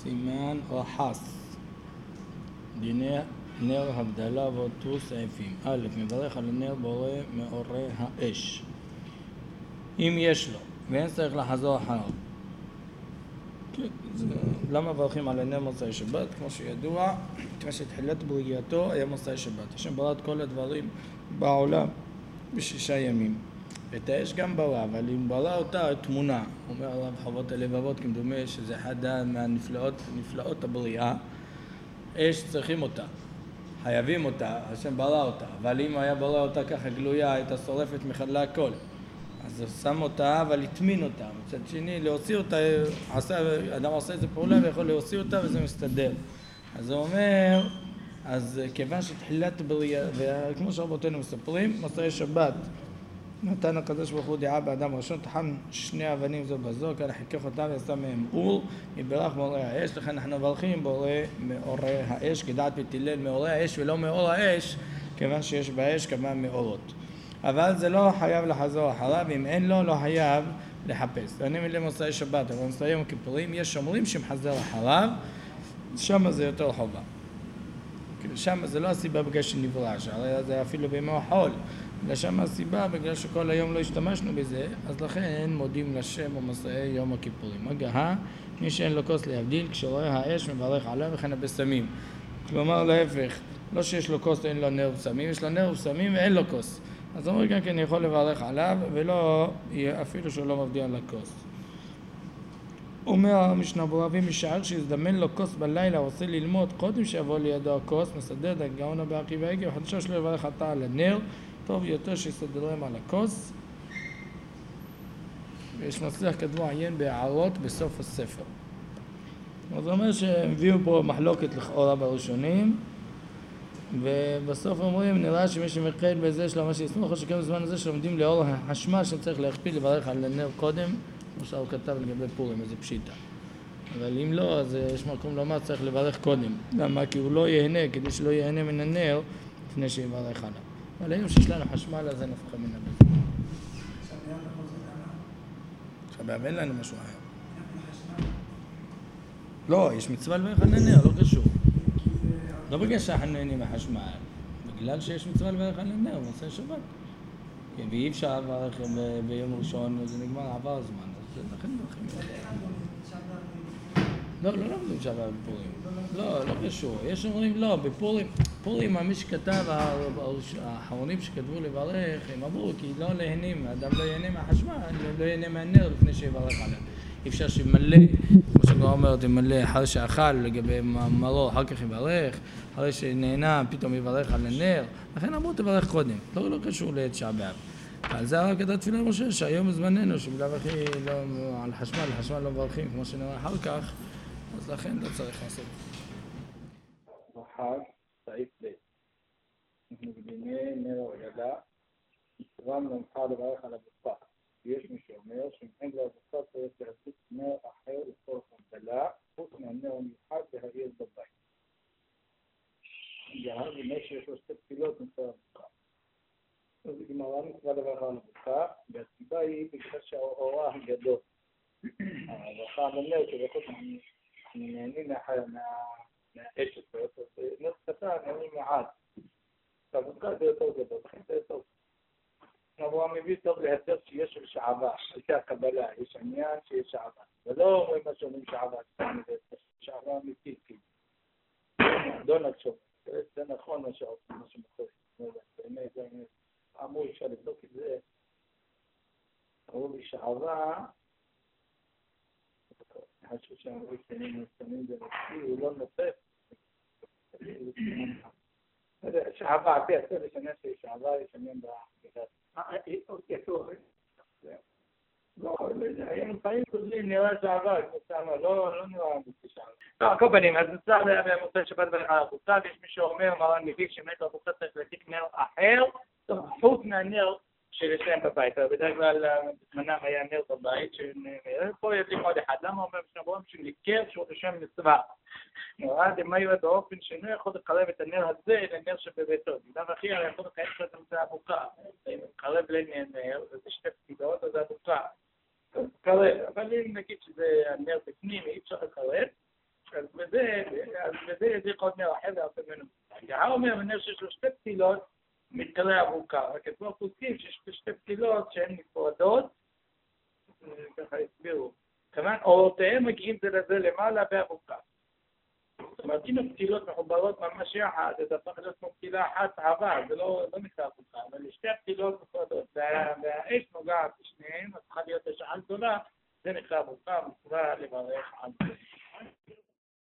סימן רחס. דיני נר הבדלה ואותו סעיפים. א', מברך על הנר בורא מאורי האש. אם יש לו, ואין צריך לחזור אחריו. למה מברכים על הנר מוצאי שבת? כמו שידוע, כמו שתחילת בריאתו היה מוצאי שבת. השם ברא את כל הדברים בעולם ב6 ימים. את האש גם ברא, אבל אם ברא אותה תמונה, אומר עליו חובות הלבבות כמדומה שזה אחד מהנפלאות הבריאה, אש צריכים אותה, חייבים אותה, השם ברא אותה, אבל אם היה ברא אותה ככה גלויה, הייתה שורפת מחדלה הכל. אז הוא שם אותה, אבל התמין אותה. מצד שני, להוציא אותה, אדם עושה איזה פעולה ויכול להוציא אותה וזה מסתדר. אז הוא אומר, אז כיוון שתחילת בריאה, וכמו שרבותינו מספרים, מוצאי שבת, נתן הקדוש ברוך הוא דעה באדם ראשון, טחן 2 אבנים זו בזו, כאלה חיכך אותם ועשה מהם אור, יברך מאורי האש, לכן אנחנו מברכים בורא מאורי האש, כדעת בית הלל מאורי האש ולא מאור האש, כיוון שיש באש כמה מאורות. אבל זה לא חייב לחזור אחריו, אם אין לו, לא חייב לחפש. אני מילי מוצאי שבת, אבל מוצאי יום הכיפורים, יש שומרים שמחזר אחריו, שם זה יותר חובה. שם זה לא הסיבה בגלל שנברא, שהרי זה אפילו בימי החול. לשם הסיבה, בגלל שכל היום לא השתמשנו בזה, אז לכן מודים לשם במוצאי יום הכיפורים. הגהה, מי שאין לו כוס להבדיל, כשרואה האש מברך עליו וכן הבשמים. כלומר להפך, לא שיש לו כוס אין לו נר בשמים, יש לו נר בשמים ואין לו כוס. אז אומר גם כן יכול לברך עליו, ולא אפילו שהוא לא מבדיל על הכוס. אומר המשנה ברורה, משער שיזדמן לו כוס בלילה, רוצה ללמוד, קודם שיבוא לידו הכוס, מסדר את הגאון בעקיבא עגל, וחדשה שלו יברך עתה על הנר, טוב יותר שיסדרם על הכוס. ויש מצליח כתבו עיין בהערות בסוף הספר. אז אומר שהביאו פה מחלוקת לכאורה בראשונים, ובסוף אומרים, נראה שמי שמקל בזה שלו מה שיסמוך, או שכם בזמן הזה שלומדים לאור החשמל שצריך להכפיל לברך על הנר קודם, כמו שהוא כתב לגבי פורים, איזה פשיטה. אבל אם לא, אז יש מקום לומר צריך לברך קודם. למה? כי הוא לא ייהנה, כדי שלא ייהנה מן הנר לפני שיברך עליו. אבל היום שיש לנו חשמל, אז זה נפחה מן הבזה. עכשיו, אין לנו משהו אחר. לא, יש מצווה לברך על הנר, לא קשור. לא בגלל שאנחנו נהנים מהחשמל, בגלל שיש מצווה לברך על הנר, מוצאי שבת. ואי אפשר לברך ביום ראשון, וזה נגמר, עבר הזמן, אז לכן מברכים. לא לומדים שבת בפורים. לא קשור. יש אומרים לא, בפורים מי שכתב, האחרונים שכתבו לברך, הם אמרו כי לא להנים, האדם לא ייהנה מהחשמל, לא ייהנה מהנר לפני שיברך עליו. אי אפשר שמלא, כמו שכבר אומרת, מלא אחר שאכל לגבי מרור, אחר כך יברך, אחרי שנהנה פתאום יברך על הנר, לכן אמרו תברך קודם, לא קשור לתשעה באב. על זה הרב כתב תפילה משה, שהיום בזמננו, שבלב הכי לא, על חשמל לא מברכים, כמו שנראה אחר כך, אז לכן לא צריך לעשות. מחר, סעיף ב' בדיני נר הרגלה, רם למחר לברך על הבשר. יש מי שאומר שאם אין לו הבשר צריך להציג נר אחר לצורך הבדלה, חוץ מהנר המיוחד להעיר בבית. יהר במה שיש לו 2 תפילות נצטרך הבשר. אז גמרא מצווה לברך על הבשר, והסיבה היא בגלל שהאורה הגדול. הברכה על הנר שבכל אנחנו נהנים מהאש הזאת, אז נר קטן נהנים מעט. הבשר זה יותר גדול, לכן זה יותר. הוא מביא טוב להסר שיש שעבה, הייתה הקבלה, יש עניין שיש שעבה. ולא אומרים מה שאומרים שעבה, שעבה אמיתית, לא נחשוב. זה נכון מה שמוכרים. באמת, אמרו אפשר לבדוק את זה. אמרו לי שעבה, חשוב שאמרו שנים בנפשי, הוא לא נופף. שעבה, על פי הסר לשנה שיש שעבה, יש עניין בגלל. לא יודע, היום פעמים כוזלים נראה שעבר, לא נראה שעבר. לא, כל פנים, אז נצטרך במוצאי שבת ולך על הבוצה, ויש מי שאומר, מרן מביא שמת לבוצה צריך להציג נר אחר, חוץ מהנר שלשם בבית, בדרך כלל זמנם היה נר בבית, פה ידליק עוד אחד, למה אומר שנבואים שניקר שהוא לשם מצווה? נראה דמה יהיה באופן שאינו יכול לקרב את הנר הזה לנר שבביתו. בגלל הכי הרי יכול לקיים שאתה מצא הבוקה. אם קרב לנר, וזה 2 פקידות, אז זה הבוקה. קרב. אבל אם נגיד שזה הנר בפנים, אי אפשר לקרב, אז בזה ידיק עוד מרחב והרבה ממנו. האומר מנהל שיש לו שתי פתילות, מתקלה ארוכה. רק את בו פוסקים שיש שתי פתילות שהן נפרדות, ככה הסבירו. כמובן, אורותיהם מגיעים זה לזה למעלה בארוכה. זאת אומרת, אם הפתילות מחוברות ממש יחד, זה הפך להיות כמו פתילה אחת עבה, זה לא נקרא ארוכה, אבל שתי הפתילות נפרדות, והאש נוגעת בשניהם, אז צריכה להיות אש גדולה, זה נקרא ארוכה, מצווה לברך על זה.